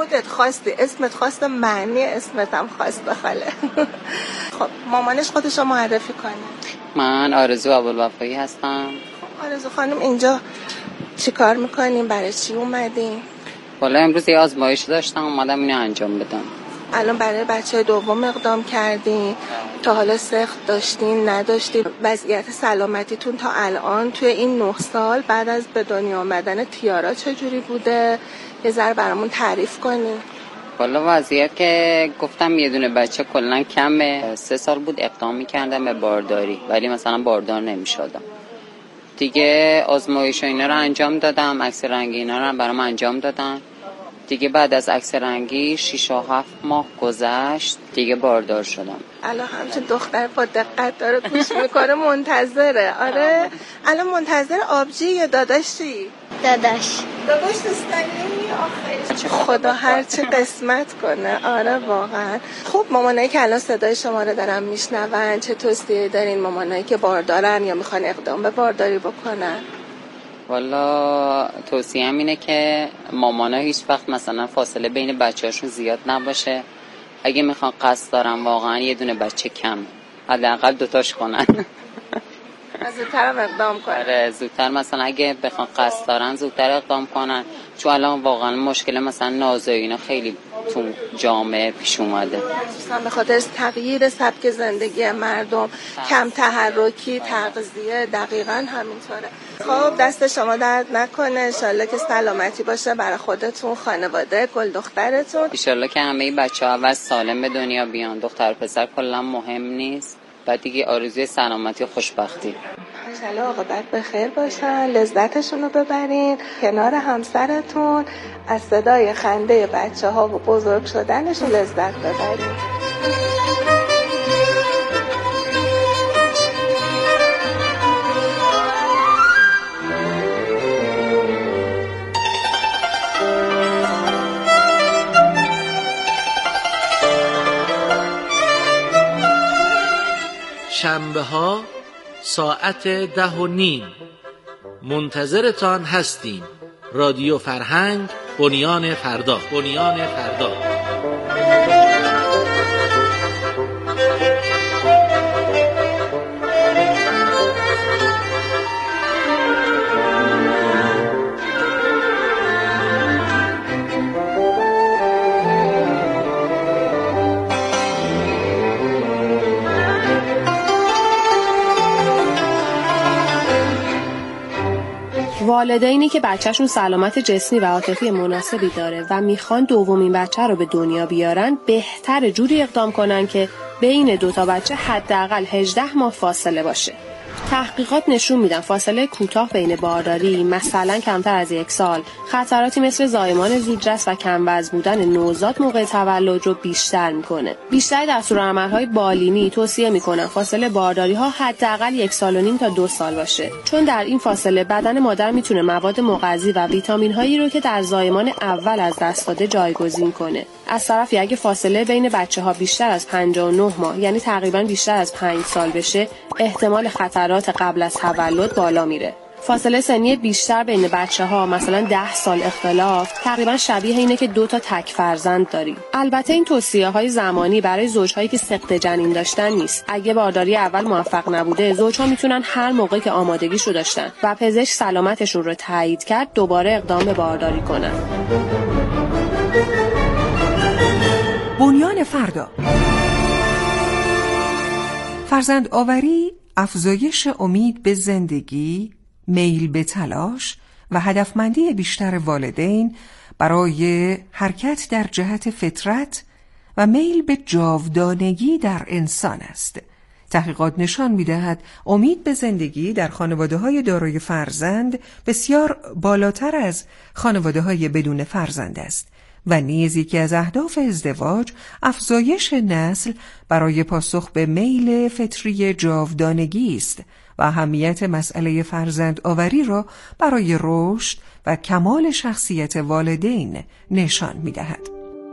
خودت خواستی، اسمت خواسته، معنی اسمت هم خواست بخاله. خب مامانش خودشو معرفی کنه. من آرزو ابوالوفایی هستم. آرزو خانم اینجا چی کار میکنیم؟ برای چی اومدیم؟ والا امروز یه آزمایش داشتم اومدم اینو انجام بدم. الان برای بچه دوم اقدام کردین، تا حالا سخت داشتین نداشتین؟ وضعیت سلامتیتون تا الان توی این 9 سال بعد از به دنیا آمدن تیارا چجوری بوده؟ یه ذره برامون تعریف کنین. والا وضعیت که گفتم یه دونه بچه کلن کمه. 3 سال بود اقدام میکردم به بارداری ولی مثلا باردار نمیشدم دیگه. آزمایش اینا رو انجام دادم، عکس رنگی اینا رو برام انجام دادن دیگه. بعد از عکس رنگی 6 و 7 ماه گذشت دیگه باردار شدم. الان همچون دختر با دقت داره گوش میکنه، منتظره. آره الان منتظر آبجی یا داداشی؟ داداش دوستانی آخرش. خدا هر چی قسمت کنه. آره واقعا. خب مامانایی که الان صدای شما رو دارن میشنون چه توصیه دارین مامانایی که باردارن یا میخوان اقدام به بارداری بکنن؟ والا توصیه‌ام اینه که مامانا هیچ وقت مثلا فاصله بین بچه‌هاشون زیاد نباشه. اگه میخوان قصد دارن واقعا یه دونه بچه کم، حداقل 2 تاش کنن. زودتر هم اقدام کنن. آره زودتر مثلا اگه بخوان قصد دارن زودتر اقدام کنن، چون الان واقعا مشکل مثلا نازایی اینا خیلی تو جامعه پیش اومده، خصوصا به خاطر تغییر سبک زندگی مردم، کم تحرکی، تغذیه. دقیقاً همینطوره. خب دست شما درد نکنه، انشالله که سلامتی باشه برای خودتون، خانواده، گل دخترتون. انشالله که همه بچه‌ها اول سالم به دنیا بیان. دختر پسر کلا مهم نیست. بعد دیگه آرزوی سلامتی و خوشبختی. انشالله عاقبت به خیر باشن، لذتشون رو ببرین، کنار همسرتون از صدای خنده بچه‌ها و بزرگ شدنشون لذت ببرین. شنبه ها ساعت 10:30 منتظرتان هستیم. رادیو فرهنگ، بنیان فردا. والدینی که بچهشون سلامت جسمی و عاطفی مناسبی داره و میخوان دومین بچه رو به دنیا بیارن، بهتر جوری اقدام کنن که بین 2 تا بچه حداقل 18 ماه فاصله باشه. تحقیقات نشون میدن فاصله کوتاه بین بارداری، مثلا کمتر از 1 سال، خطراتی مثل زایمان زودرس و کم وزن بودن نوزاد موقع تولد رو بیشتر میکنه. بیشتر دستورالعمل‌های بالینی توصیه میکنن فاصله بارداری ها حداقل 1.5 سال تا 2 سال باشه، چون در این فاصله بدن مادر میتونه مواد مغذی و ویتامین هایی رو که در زایمان اول از دست داده جایگزین کنه. از طرفی اگه فاصله بین بچه‌ها بیشتر از 59 ماه یعنی تقریبا بیشتر از 5 سال بشه، احتمال خطرات قبل از تولد بالا میره. فاصله سنی بیشتر بین بچه‌ها مثلا 10 سال اختلاف تقریبا شبیه اینه که 2 تا تک فرزند داریم. البته این توصیه‌های زمانی برای زوج‌هایی که سقط جنین داشتن نیست. اگه بارداری اول موفق نبوده، زوج‌ها میتونن هر موقع که آمادگیشو داشتن و پزشک سلامتشون رو تایید کرد دوباره اقدام به بارداری کنن. بنیان فردا. فرزند آوری افزایش امید به زندگی، میل به تلاش و هدفمندی بیشتر والدین برای حرکت در جهت فطرت و میل به جاودانگی در انسان است. تحقیقات نشان می‌دهد امید به زندگی در خانواده‌های دارای فرزند بسیار بالاتر از خانواده‌های بدون فرزند است و نیز یکی از اهداف ازدواج افزایش نسل برای پاسخ به میل فطری جاودانگی است و اهمیت مسئله فرزند آوری را برای رشد و کمال شخصیت والدین نشان می‌دهد.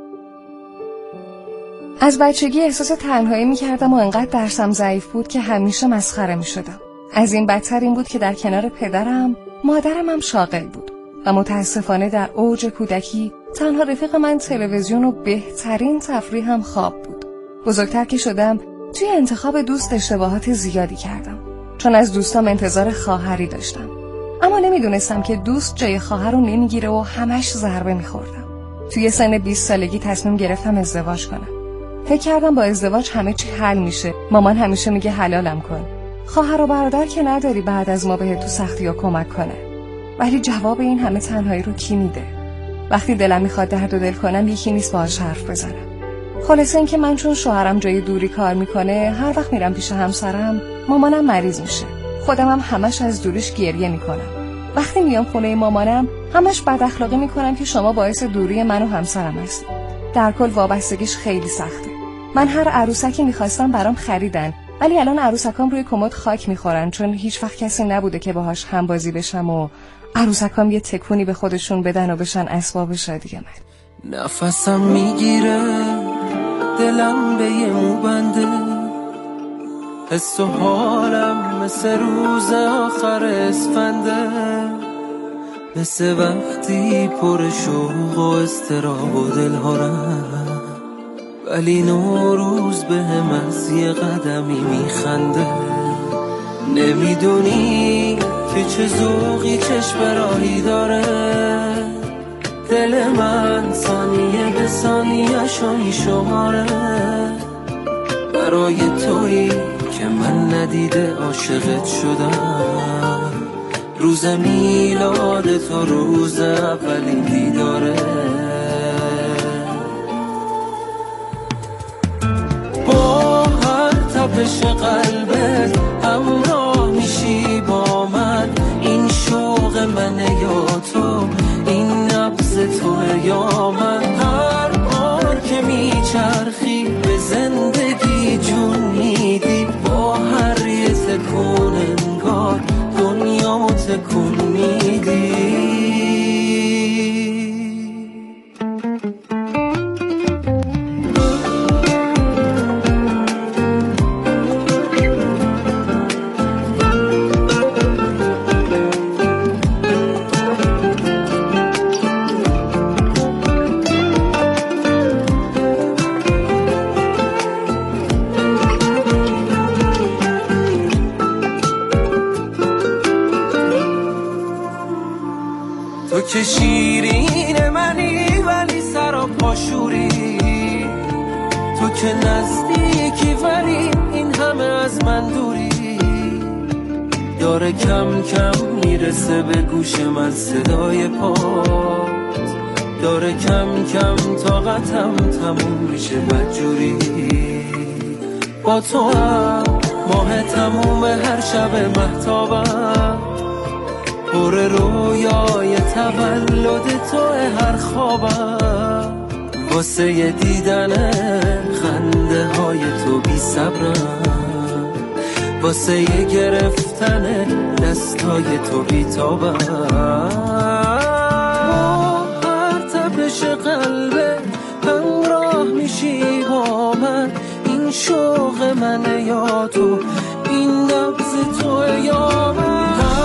از بچگی احساس تنهایی می‌کردم و انقدر درسم ضعیف بود که همیشه مسخره می‌شدم. از این بدتر این بود که در کنار پدرم، مادرم هم شاغل بود و متاسفانه در اوج کودکی تنها رفیق من تلویزیون و بهترین تفریح هم خواب بود. بزرگتر که شدم توی انتخاب دوست اشتباهات زیادی کردم، چون از دوستام انتظار خواهری داشتم، اما نمیدونستم که دوست جای خواهر رو نمیگیره و همش ضربه میخوردم. توی سن 20 سالگی تصمیم گرفتم ازدواج کنم. فکر کردم با ازدواج همه چی حل میشه. مامان همیشه میگه حلالم کن، خواهر و برادر که نداری بعد از ما بهت تو سختی‌ها کمک کنه. ولی جواب این همه تنهایی رو کی میده؟ وقتی دلم میخواد درد و دل کنم یکی نیست باهاش حرف بزنم. خلاصه این که من چون شوهرم جای دوری کار میکنه، هر وقت میرم پیش همسرم مامانم مریض میشه. خودم هم همش از دوریش گریه میکنم. وقتی میام خونه مامانم همش بد اخلاقی میکنم که شما باعث دوری من و همسرم هستید. در کل وابستگیش خیلی سخته. من هر عروسکی میخواستم برام خریدن، ولی الان عروسکام روی کمد خاک میخورن، چون هیچ وقت کسی نبوده که باهاش همبازی بشم و عروسکام یه تکونی به خودشون بدن و بشن اسباب شادی من. نفسم میگیره، دلم به یه مو بنده، حس و حالم مثل روز آخر اسفنده، مثل وقتی پر شوق و اضطراب و دلهارم، ولی نوروز به هم از یه قدمی میخنده. نمیدونی که چه ذوقی چشم راهی داره، دل من ثانیه به ثانیه‌شو میشماره، برای تویی که من ندیده عاشقت شدم. روز میلاد تو روز اولین دیداره، با هر تپش قلبت همراه میشی با من. این شوق منه یا تو، این نبض توه یا من. هر بار که میچرخی به زندگی جون میدی، با هر یه تکون انگار دنیا تکون میدی. تو که شیرین منی ولی سر و پاشوری، تو که نزدیکی ولی این همه از من دوری. داره کم کم میرسه به گوش من صدای پات، داره کم کم طاقتم تموم میشه بدجوری. با تو هم ماه تموم هر شب مهتابم، پر رویای تولد تو هر خوابم. واسه ی دیدن خنده های تو بی صبرم، واسه ی گرفتن دستای تو بی تابم. هر تپش قلبه همراه میشی با من. این شوق منه یا تو، این نبض تو یا من.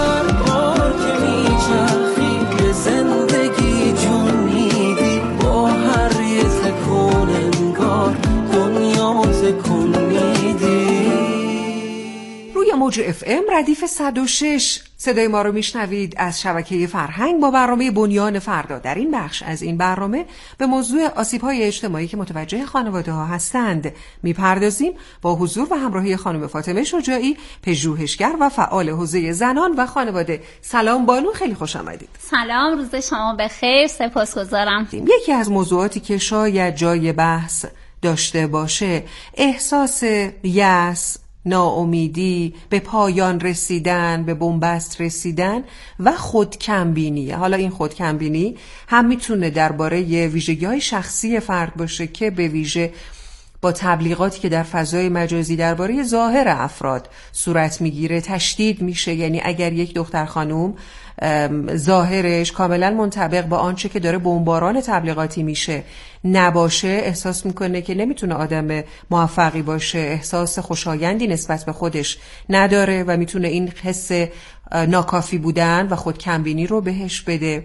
چرخی به زندگی جون میدی، با هر یه تکون انگار دنیا تکون میدی. روی موج FM ردیف 106 صدای ما رو میشنوید از شبکه فرهنگ با برنامه بنیان فردا. در این بخش از این برنامه به موضوع آسیب‌های اجتماعی که متوجه خانواده‌ها هستند میپردازیم با حضور و همراهی خانم فاطمه شجاعی، پژوهشگر و فعال حوزه زنان و خانواده. سلام بانو، خیلی خوش آمدید. سلام، روز شما بخیر، سپاسگزارم. یکی از موضوعاتی که شاید جای بحث داشته باشه احساس یأس، ناامیدی، به پایان رسیدن، به بنبست رسیدن و خودکمبینی. حالا این خودکمبینی هم میتونه درباره ویژگی‌های شخصی فرد باشه که به ویژه با تبلیغاتی که در فضای مجازی درباره ظاهر افراد صورت میگیره تشدید میشه. یعنی اگر یک دختر خانوم ظاهرش کاملا منطبق با آنچه که داره بمباران تبلیغاتی میشه نباشه، احساس میکنه که نمیتونه آدم موفقی باشه، احساس خوشایندی نسبت به خودش نداره و میتونه این حس ناکافی بودن و خودکمبینی رو بهش بده.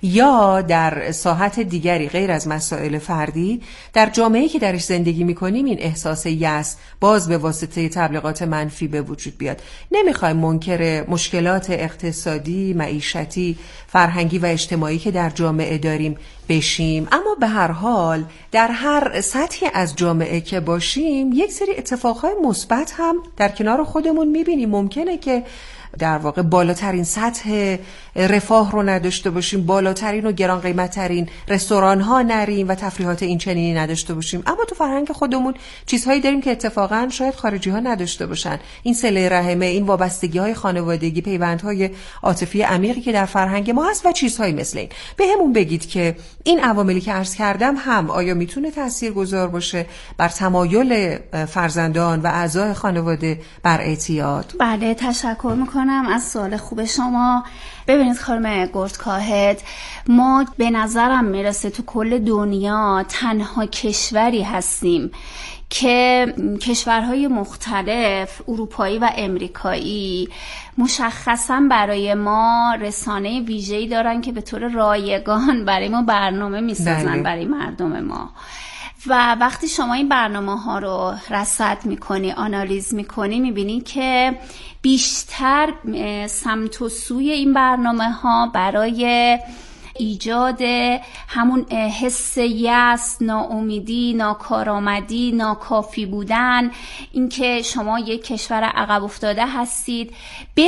یا در ساحت دیگری غیر از مسائل فردی در جامعه‌ای که درش زندگی می‌کنیم این احساس یأس باز به واسطه تبلیغات منفی به وجود بیاد. نمی‌خوایم منکر مشکلات اقتصادی، معیشتی، فرهنگی و اجتماعی که در جامعه داریم بشیم، اما به هر حال در هر سطحی از جامعه که باشیم یک سری اتفاقهای مثبت هم در کنار خودمون می‌بینیم. ممکنه که در واقع بالاترین سطح رفاه رو نداشته باشیم، بالاترین و گران قیمتترین رستوران ها نریم و تفریحات این چنینی نداشته باشیم، اما تو فرهنگ خودمون چیزهایی داریم که اتفاقا شاید خارجی ها نداشته باشن. این صله رحمه، این وابستگی های خانوادگی، پیوندهای عاطفی عمیقی که در فرهنگ ما هست و چیزهایی مثل این. بهمون بگید که این عواملی که عرض کردم هم آیا میتونه تاثیرگذار باشه بر تمایل فرزندان و اعضای خانواده بر اعتیاد؟ بله، تشکر میکنم از سوال خوب شما. ببینید خانم گردکاهد، ما به نظرم میرسه تو کل دنیا تنها کشوری هستیم که کشورهای مختلف اروپایی و امریکایی مشخصا برای ما رسانه ویژه‌ای دارن که به طور رایگان برای ما برنامه میسازن برای مردم ما. و وقتی شما این برنامه ها رو رصد میکنی، آنالیز میکنی، میبینی که بیشتر سمت و سوی این برنامه ها برای ایجاد همون حس یأس، ناامیدی، ناکارآمدی، ناکافی بودن، اینکه شما یک کشور عقب افتاده هستید، به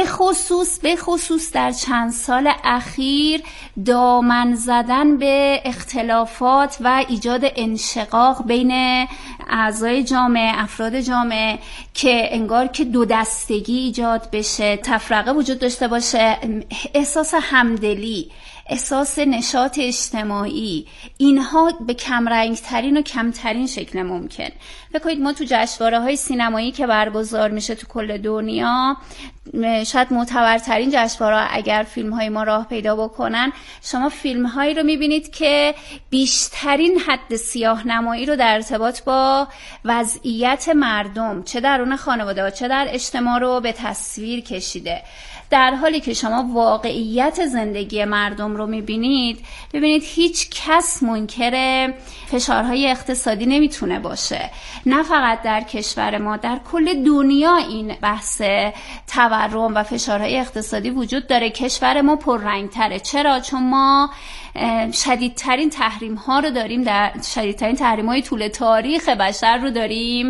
خصوص در چند سال اخیر دامن زدن به اختلافات و ایجاد انشقاق بین اعضای جامعه، افراد جامعه، که انگار که دو دستگی ایجاد بشه، تفرقه وجود داشته باشه، احساس همدلی، احساس نشاط اجتماعی، اینها به کمرنگ ترین و کمترین شکل ممکن. بکنید ما تو جشنواره‌های سینمایی که برگزار میشه تو کل دنیا، شاید معتبرترین جشنواره اگر فیلم‌های ما راه پیدا بکنن، شما فیلم‌هایی رو می‌بینید که بیشترین حد سیاه‌نمایی رو در ارتباط با وضعیت مردم، چه درون خانواده چه در اجتماع، رو به تصویر کشیده. در حالی که شما واقعیت زندگی مردم رو میبینید، ببینید هیچ کس منکر فشارهای اقتصادی نمیتونه باشه. نه فقط در کشور ما، در کل دنیا این بحث تورم و فشارهای اقتصادی وجود داره. کشور ما پررنگ‌تره. چرا؟ چون ما شدیدترین تحریم ها رو داریم، در شدیدترین تحریم های طول تاریخ بشر رو داریم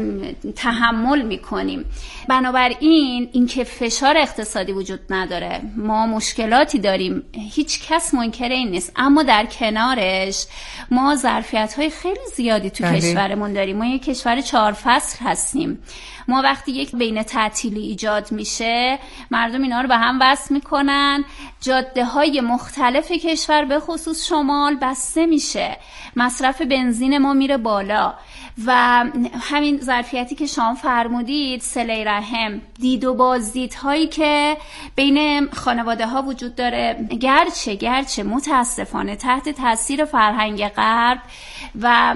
تحمل میکنیم. بنابراین اینکه فشار اقتصادی وجود نداره، ما مشکلاتی داریم، هیچ کس منکر این نیست، اما در کنارش ما ظرفیت های خیلی زیادی تو کشورمون داریم. ما یک کشور 4 فصل هستیم. ما وقتی یک بین تعطیلی ایجاد میشه، مردم اینا رو به هم وصل میکنن، جاده های مختلف کشور به خصوص شمال بسته میشه، مصرف بنزین ما میره بالا و همین ظرفیتی که شما فرمودید، صله رحم، دید و بازدیدهایی که بین خانواده ها وجود داره، گرچه متاسفانه تحت تاثیر فرهنگ غرب و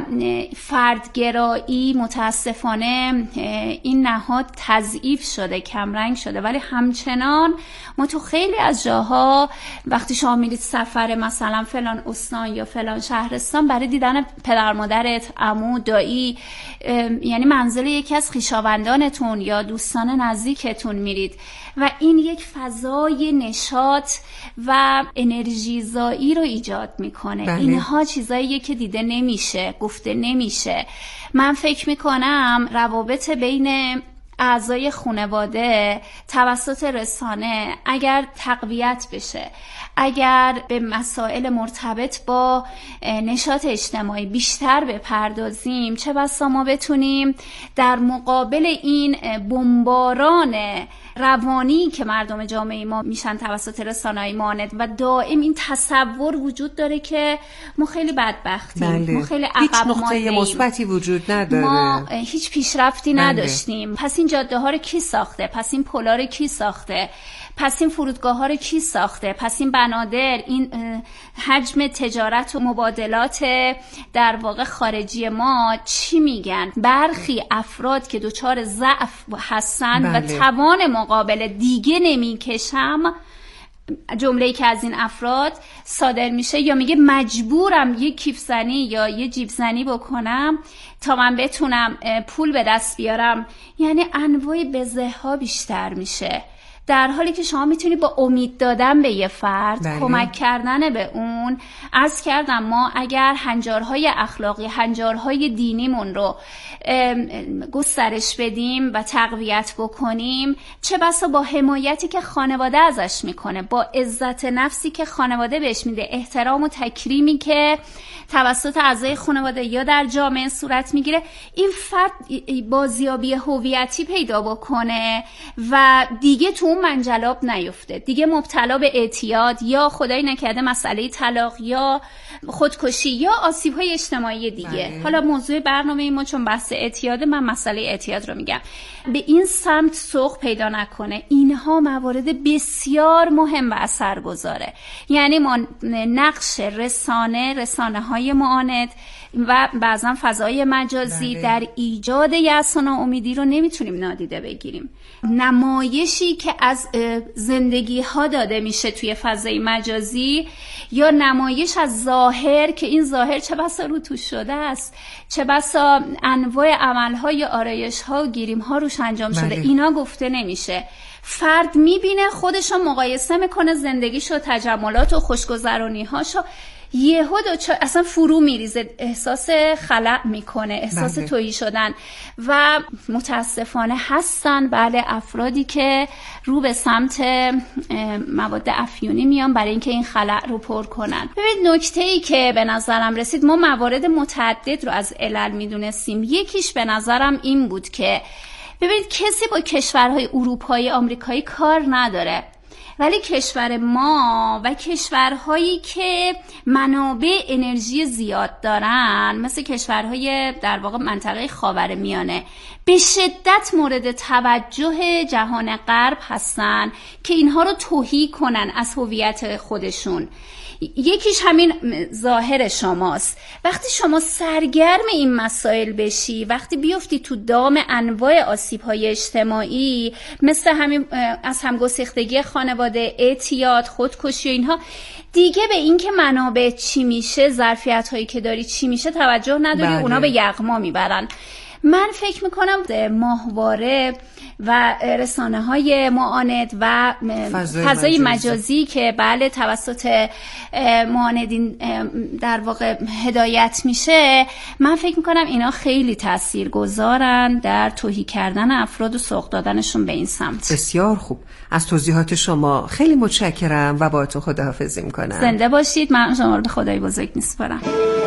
فردگرایی متاسفانه این نهاد تضعیف شده، کمرنگ شده، ولی همچنان ما تو خیلی از جاها وقتی شما میرید سفر مثلا فلان استان یا فلان شهرستان برای دیدن پدر مادرت، عمو، دایی، یعنی منزل یکی از خویشاوندانتون یا دوستان نزدیکتون میرید و این یک فضای نشاط و انرژی زایی رو ایجاد میکنه. اینها چیزاییه که دیده نمیشه، گفته نمیشه. من فکر میکنم روابط بین اعضای خانواده توسط رسانه اگر تقویت بشه، اگر به مسائل مرتبط با نشاط اجتماعی بیشتر بپردازیم، چه بسا ما بتونیم در مقابل این بمباران روانی که مردم جامعه ما میشن توسط رسانه‌های ماند و دائم این تصور وجود داره که ما خیلی بدبختیم، ما خیلی عقب ماندیم، هیچ نقطه مثبتی وجود نداره، ما هیچ پیشرفتی نداشتیم. پس این جاده ها رو کی ساخته؟ پس این پلا رو کی ساخته؟ پس این فرودگاه ها رو کی ساخته؟ پس این بنادر، این حجم تجارت و مبادلات در واقع خارجی ما چی میگن؟ برخی افراد که دچار ضعف هستن و توان مقابل دیگه نمیکشم، جمله‌ای که از این افراد صادر میشه، یا میگه مجبورم یه کیف زنی یا یه جیب زنی بکنم تا من بتونم پول به دست بیارم، یعنی انواع بزه‌ها بیشتر میشه. در حالی که شما میتونی با امید دادن به یه فرد، کمک کردن به اون. عرض کردم ما اگر هنجارهای اخلاقی، هنجارهای دینیمون رو گسترش بدیم و تقویت بکنیم، چه بسا با حمایتی که خانواده ازش میکنه، با عزت نفسی که خانواده بهش میده، احترام و تکریمی که توسط اعضای خانواده یا در جامعه صورت میگیره، این فرد بازیابی هویتی پیدا بکنه و دیگه تو اون منجلاب نیفته، دیگه مبتلا به اعتیاد یا خدای نکرده مسئله طلاق یا خودکشی یا آسیب‌های اجتماعی دیگه. حالا موضوع برنامه ما چون بحث اعتیاد، من مسئله اعتیاد رو میگم، به این سمت سوق پیدا نکنه. اینها موارد بسیار مهم و اثرگذاره. یعنی ما نقش رسانه های معاند و بعضا فضای مجازی در ایجاد یأس و ناامیدی رو نمیتونیم نادیده بگیریم. نمایشی که از زندگی ها داده میشه توی فضای مجازی یا نمایش از ظاهر، که این ظاهر چه بسا روتوش شده است، چه بسا انواع عمل‌ها یا آرایش‌ها و گیریم‌ها روش انجام شده، اینا گفته نمیشه. فرد میبینه، خودشو مقایسه میکنه، زندگیشو، تجملات و خوشگذرونی‌هاشو، یهو اصلا فرو میریزه، احساس خلأ میکنه، احساس تویی شدن. و متاسفانه هستن بله افرادی که رو به سمت مواد افیونی میان برای اینکه این خلأ رو پر کنن. ببینید نکته‌ای که به نظرم رسید، ما موارد متعدد رو از علل میدونستیم. یکیش به نظرم این بود که ببینید کسی با کشورهای اروپایی، آمریکایی کار نداره، ولی کشور ما و کشورهایی که منابع انرژی زیاد دارن، مثل کشورهای در واقع منطقه خاورمیانه، به شدت مورد توجه جهان غرب هستن که اینها رو تهی کنن از هویت خودشون. یکیش همین ظاهر شماست. وقتی شما سرگرم این مسائل بشی، وقتی بیفتی تو دام انواع آسیب‌های اجتماعی مثل همین از همگسیختگی خانواده، اعتیاد، خودکشی و اینها، دیگه به این که منابع چی میشه، ظرفیت‌هایی که داری چی میشه توجه نداری. اونا به یغما میبرن. من فکر میکنم ماهواره و رسانه‌های معاند و فضای مجازی که بله توسط معاندین در واقع هدایت میشه، من فکر میکنم اینا خیلی تاثیرگذارن در تهی کردن افراد و سوق دادنشون به این سمت. بسیار خوب. از توضیحات شما خیلی متشکرم و باهاتون خداحافظی میکنم. زنده باشید. من شما رو به خدای بزرگ میسپارم.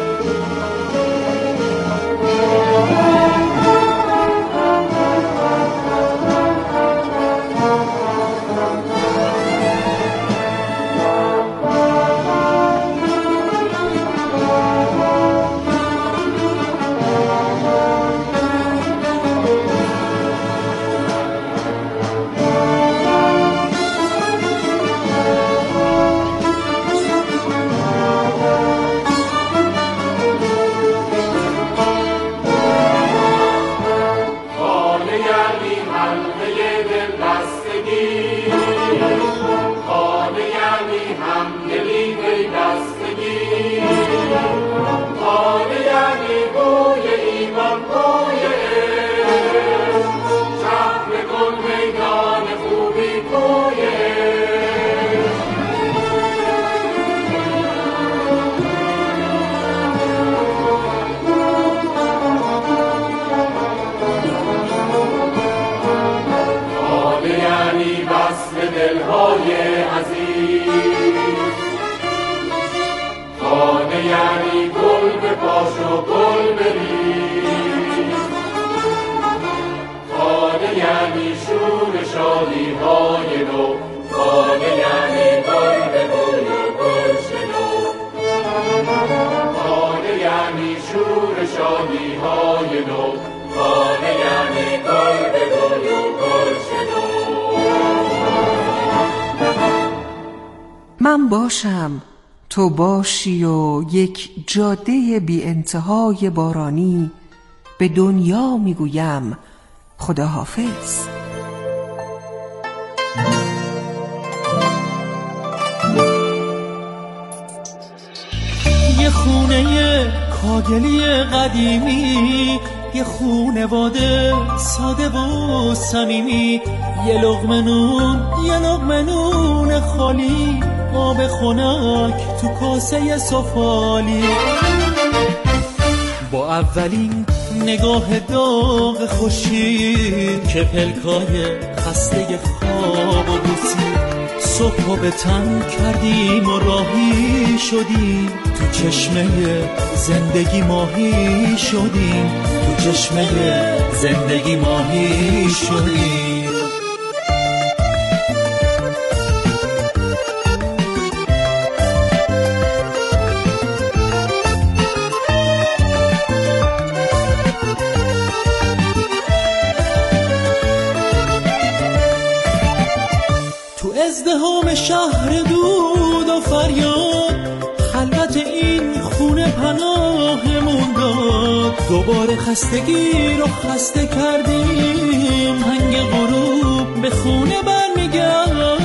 یعنی گل به پاش و گل بریز، خانه یعنی شور شادی های نو، خانه یعنی گل به گل و گل شنو، خانه یعنی شور شادی های نو، خانه یعنی گل به گل و گل شنو. من باشم تو باشی و یک جاده بی انتهای بارانی، به دنیا میگویم خداحافظ. کاگلی قدیمی، یه خونواده ساده و صمیمی، یه لقمه نون خالی، آب خنک تو کاسه سفالی. با اولین نگاه داغ خورشید که پلکای خسته خواب و بوسید، صبح به تن کردیم و راهی شدیم، تو چشمه زندگی ماهی شدیم، تو چشمه زندگی ماهی شدیم. ازدحام شهر دود و فریاد، خلوت این خونه پناهمون داد. دوباره خستگی رو خسته کردیم، هنگ غروب به خونه برمیگردیم.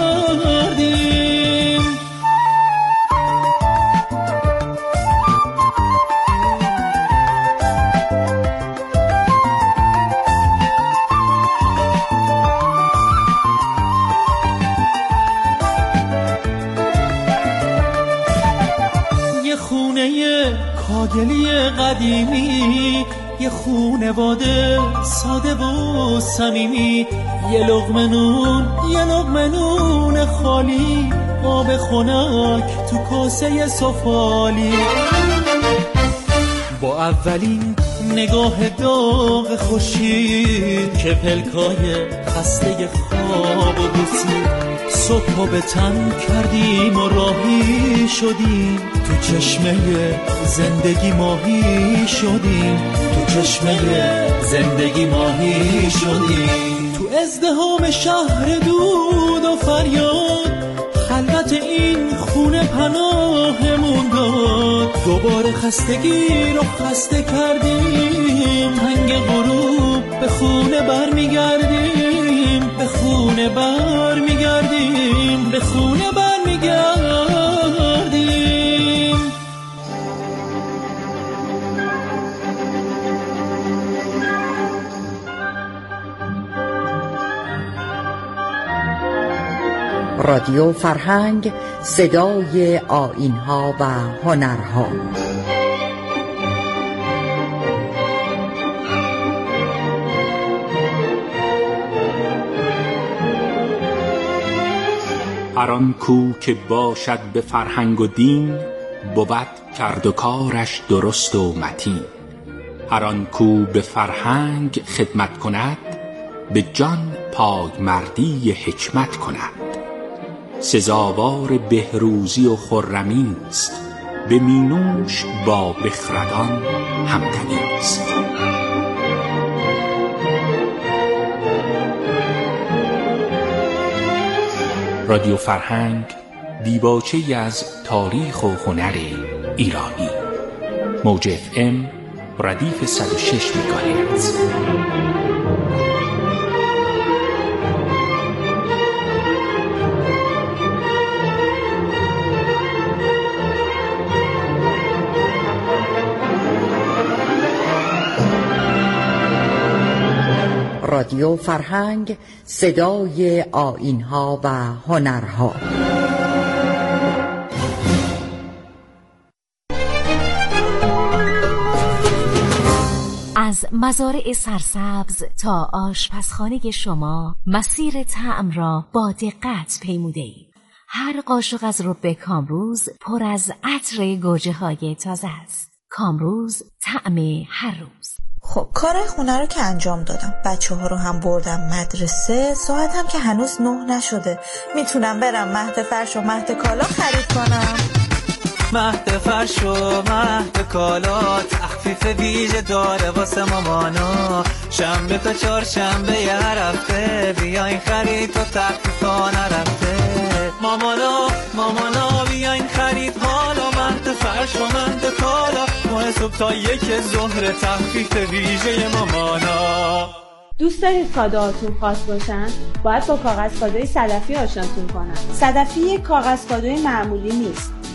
کاگلی قدیمی، یه خونواده ساده و صمیمی، یه لقمه نون خالی، آب خنک تو کاسه سفالی. با اولین نگاه داغ خورشید که پلکای خسته خواب و بوسید، صبح به تن کردیم و راهی شدیم، تو چشمه زندگی ماهی شدیم، تو چشمه زندگی ماهی شدیم. تو ازدحام شهر دود و فریاد، خلوت این خونه پناهمون داد. دوباره خستگی رو خسته کردیم، هنگ غروب به خونه برمیگردیم، به خونه برمیگردیم، به خونه برمیگردیم. رادیو فرهنگ، صدای آیین‌ها و هنرها. هر آن کو که باشد به فرهنگ و دین، بود کرد و کارش درست و متین. هر آن کو به فرهنگ خدمت کند، به جان پایمردی حکمت کند. سزاوار بهروزی و خرمی است، به مینوش با بخردان همدمی است. رادیو فرهنگ، دیباچه‌ای از تاریخ و هنر ایرانی. موج FM ردیف 106 مگاهرتز. رادیو فرهنگ، صدای آیین‌ها و هنرها. از مزارع سرسبز تا آشپزخانه شما، مسیر طعم را با دقت پیموده‌ایم. هر قاشق از رب کامروز پر از عطر گوجه‌های تازه است. کامروز، طعم هر روز. خب کارهای خونه رو که انجام دادم، بچه‌ها رو هم بردم مدرسه، ساعتم که هنوز 9 نشده. میتونم برم مهد فرش و مهد کالا خرید کنم. مهد فرش و مهد کالا تخفیف ویژه داره واسه مامانا. شنبه تا چهارشنبه هر هفته بیاین خرید تا تخفیفا نرفته. مامانا بیاین خرید حالا، مهد فرش و مهد کالا، ماه صبح تا 1 ظهر تخفیف ویژه مامانا. دوست دارید کادوهاتون خاص باشن؟ باید با کاغذ کادوی صدفی آشناتون کنن. صدفی یک کاغذ کادوی معمولی نیست.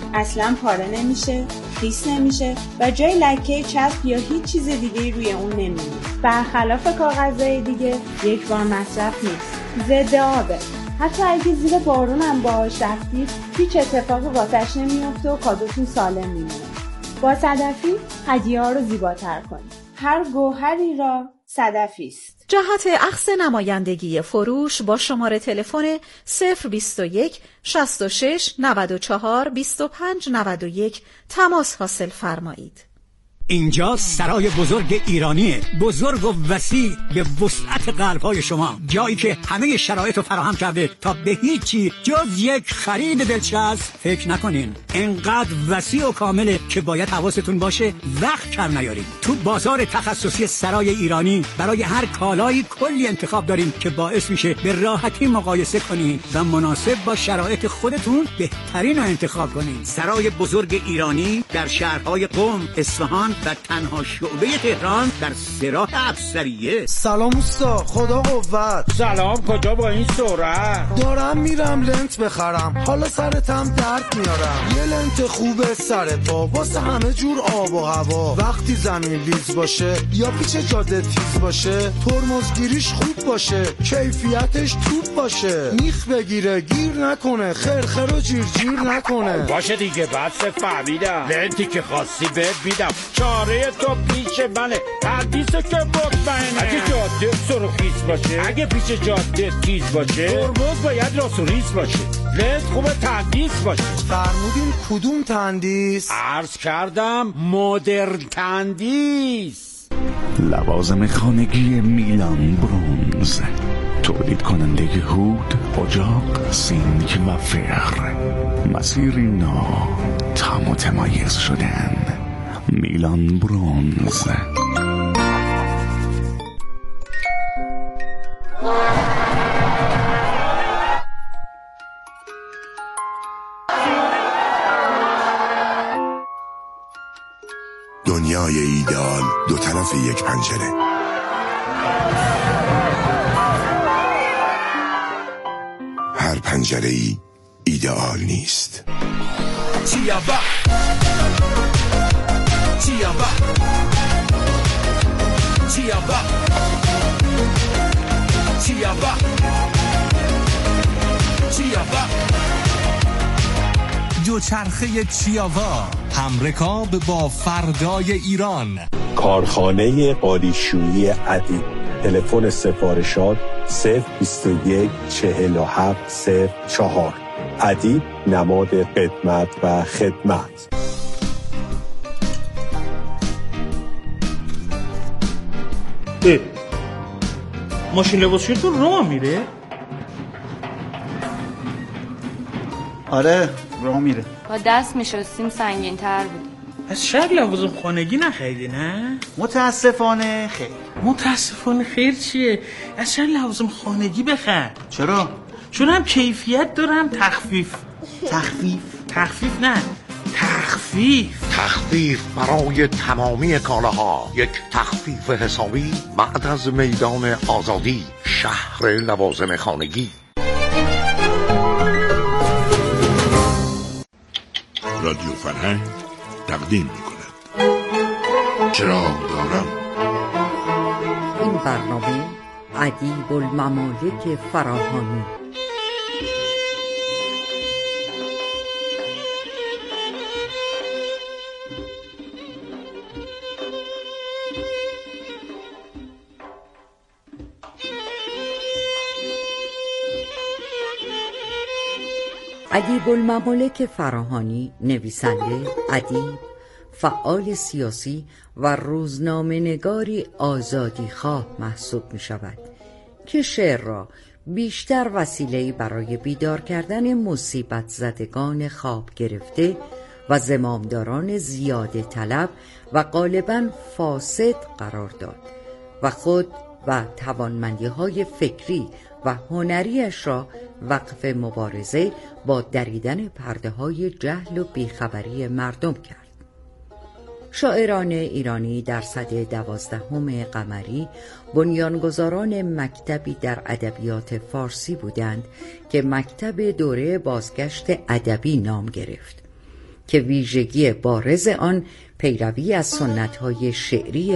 اصلا پاره نمیشه، خیس نمیشه و جای لکه چسب یا هیچ چیز دیگه روی اون نمیمونه. برخلاف کاغذهای دیگه یک بار مصرف نیست، ضد آبه. حتی اگه زیر بارون هم باهاش رفتید هیچ اتفاقی واسش نمیفته و کادوتون سالم میمونه. با صدفی هدیه‌ها رو زیباتر کنید. هر گوهری را صدفی است. جهت اخذ نمایندگی فروش با شماره تلفن 021 66 94 25 91 تماس حاصل فرمایید. اینجا سرای بزرگ ایرانیه، بزرگ و وسیع به وسعت قلب‌های شما، جایی که همه شرایط رو فراهم کرده تا به هیچی جز یک خرید دلچسب فکر نکنین. اینقدر وسیع و کامله که باید حواستون باشه وقت کم نیارید. تو بازار تخصصی سرای ایرانی برای هر کالایی کلی انتخاب داریم که باعث میشه به راحتی مقایسه کنین و مناسب با شرایط خودتون بهترین رو انتخاب کنین. سرای بزرگ ایرانی در شهرهای قم، اصفهان و تنها شعبه تهران در سراح افسریه. سلام اوستا، خدا قوت. سلام، کجا با این سرعت؟ دارم میرم لنت بخرم، حالا سرتم درد میارم. یه لنت خوبه سر پا واسه همه جور آب و هوا. وقتی زمین لیز باشه یا پیچ جاده تیز باشه، ترمزگیریش خوب باشه، کیفیتش توپ باشه، میخ بگیره گیر نکنه، خرخر و جیر نکنه. باشه دیگه، بس فهمیدم. لنتی که خواستی بهت میدم. چاره تو پیش منه، تردیسه که مطمئنه. اگه جاده سرخیز باشه، اگه پیش جاده تیز باشه، ترمز باید راست و ریز باشه، لنت خوبه تندیس باشه. فرمودین کدوم تندیس؟ عرض کردم مدرن تندیس. لوازم خانگی میلان برونز، تولید کننده هود، اجاق، سینک و فر. مسیری نو تا متمایز شدن. میلان برونز. دنیای ایدئال دو طرف یک پنجره. هر پنجره ای ایدئال نیست. دوچرخه چیاوا، همرکاب با فردای ایران. کارخانه قالیشویی عدی. تلفن سفارشات 021 47 04. عدی، نماد قدمت و خدمت. ماشین لباسشویتون راه میره؟ آره راه میره. با دست میشستیم سنگین تر بود. از شاید لوازم خانگی نخریدی نه؟ متاسفانه خیر. متاسفانه خیر چیه؟ از شاید لوازم خانگی بخر. چرا؟ چون هم کیفیت دارم تخفیف نه تخفیف برای تمامی کالاها. یک تخفیف حسابی بعد از میدان آزادی، شهر لوازم خانگی. رادیو فرهنگ تقدیم می‌کند چراغ دارم. این برنامه ادیب الممالک فراهانی. ادیب الممالک فراهانی نویسنده، ادیب، فعال سیاسی و روزنامه‌نگاری آزادیخواه محسوب می شود که شعر را بیشتر وسیله‌ای برای بیدار کردن مصیبت زدگان خواب گرفته و زمامداران زیاده طلب و غالباً فاسد قرار داد و خود و توانمندی‌های فکری و هنریش را وقف مبارزه با دریدن پرده‌های جهل و بیخبری مردم کرد. شاعران ایرانی در سده 12 قمری بنیانگذاران مکتبی در ادبیات فارسی بودند که مکتب دوره بازگشت ادبی نام گرفت که ویژگی بارز آن پیروی از سنت‌های شعری